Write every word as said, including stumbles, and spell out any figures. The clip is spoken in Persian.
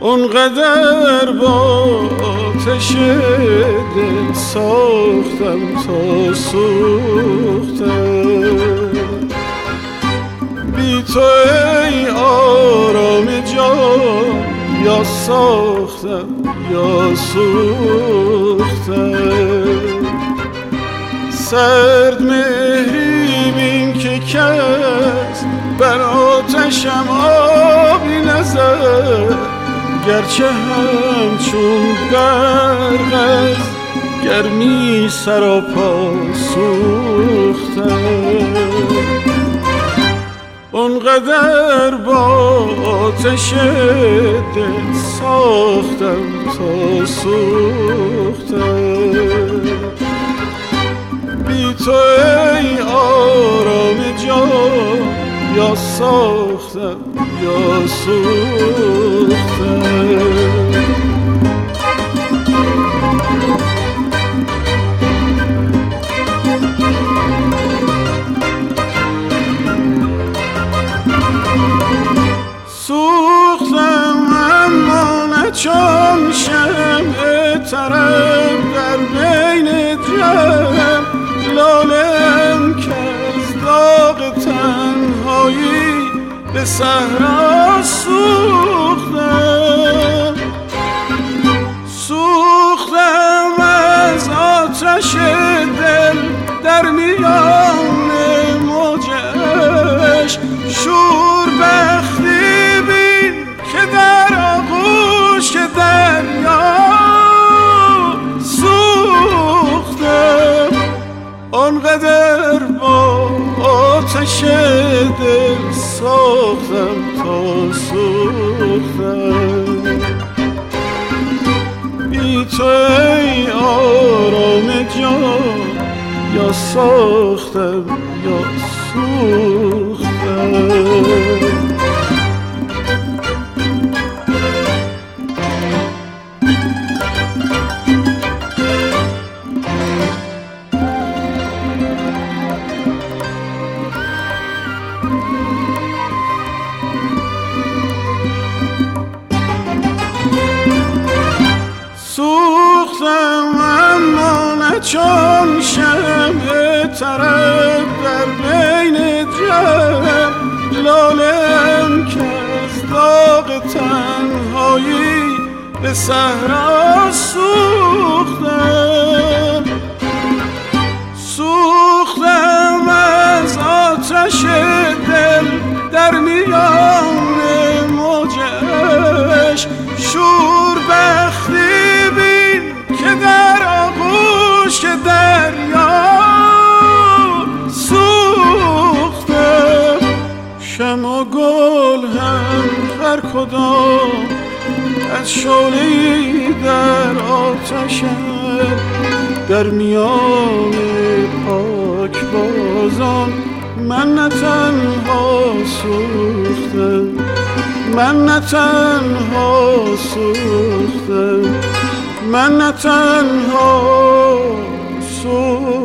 اونقدر با آتش دل ساختم تا سوختم، بی تو ای آرام جان یا ساختم یا سوختم. سرد مهری بین که کس بر آتشم آبی نزد، گرچه همچون برق از گرمی سراپا سوختم. اونقدر با آتش دل ساختم تا سوختم، بی تو ای آرام جان یا ساختم یا سوختم. سوختم اما نه چون شمع طرب در بین جمع، لالم که از داغ تنهایی به صحرا سوختم. سوختم از آتش دل در میان موجش، شور بختی بین که در آغوش دریا سوختم. آنقدر با آتش دل ساختم تا سوختم، بی تو ای آرام جان یا ساختم یا سوختم. سوختم اما نه چون شمع طرب در بین جمع، لالم که از داغ تنهایی به صحرا سوختم. سوختم از آتش دل در میان موجش، شور بختی بین که در آغوش دریا سوختم. شمع و گل هم هر کدام از شعله‌ای در آتشم، در میان پاک بازان من نه تنها سوختم، من نه تنها سوختم، من نه تنها سوختم.